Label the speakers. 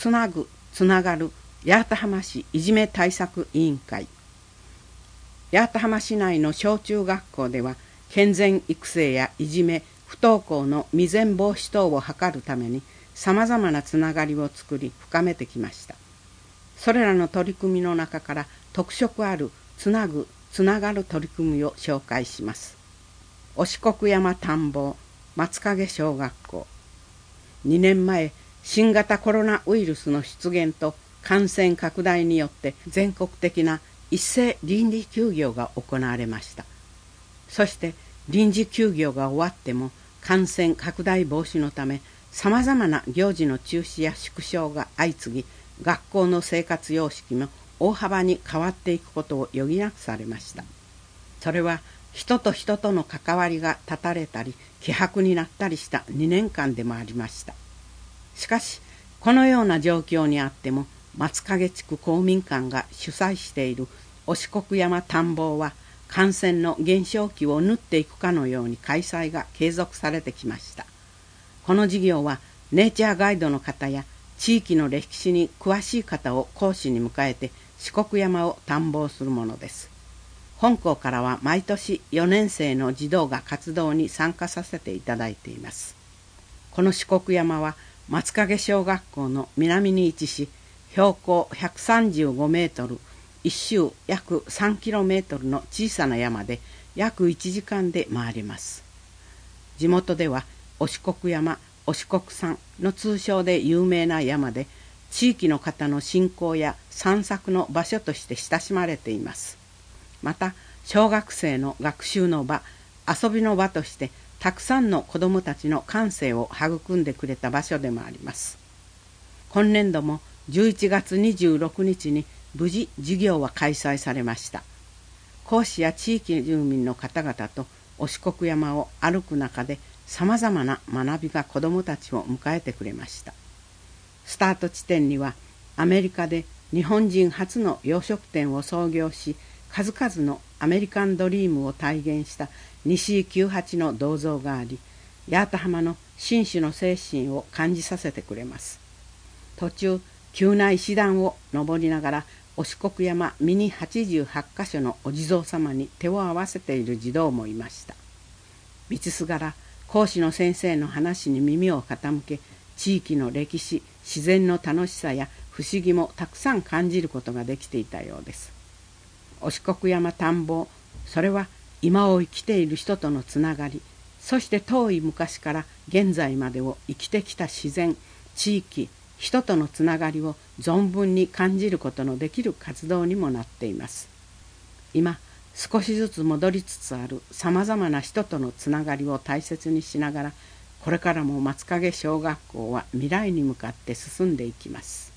Speaker 1: つなぐつながる八幡浜市いじめ対策委員会。八幡浜市内の小中学校では健全育成やいじめ不登校の未然防止等を図るためにさまざまなつながりを作り深めてきました。それらの取り組みの中から特色あるつなぐつながる取り組みを紹介します。忍国山探訪松影小学校。2年前、新型コロナウイルスの出現と感染拡大によって全国的な一斉臨時休業が行われました。そして臨時休業が終わっても感染拡大防止のためさまざまな行事の中止や縮小が相次ぎ、学校の生活様式も大幅に変わっていくことを余儀なくされました。それは人と人との関わりが断たれたり希薄になったりした2年間でもありました。しかしこのような状況にあっても松影地区公民館が主催している忍国山探訪は感染の減少期を縫っていくかのように開催が継続されてきました。この事業はネイチャーガイドの方や地域の歴史に詳しい方を講師に迎えて四国山を探訪するものです。本校からは毎年4年生の児童が活動に参加させていただいています。この四国山は松影小学校の南に位置し、標高135メートル、一周約3キロメートルの小さな山で約1時間で回れます。地元では忍国山、忍国山の通称で有名な山で、地域の方の信仰や散策の場所として親しまれています。また小学生の学習の場、遊びの場としてたくさんの子どもたちの感性を育んでくれた場所でもあります。今年度も11月26日に無事授業は開催されました。講師や地域住民の方々と忍国山を歩く中でさまざまな学びが子どもたちを迎えてくれました。スタート地点にはアメリカで日本人初の洋食店を創業し、数々のアメリカンドリームを体現した西井久八の銅像があり、八幡浜の紳士の精神を感じさせてくれます。途中急な石段を登りながら忍国山ミニ88カ所のお地蔵様に手を合わせている児童もいました。道すがら講師の先生の話に耳を傾け、地域の歴史、自然の楽しさや不思議もたくさん感じることができていたようです。忍国山探訪、それは今を生きている人とのつながり、そして遠い昔から現在までを生きてきた自然、地域、人とのつながりを存分に感じることのできる活動にもなっています。今少しずつ戻りつつあるさまざまな人とのつながりを大切にしながら、これからも松影小学校は未来に向かって進んでいきます。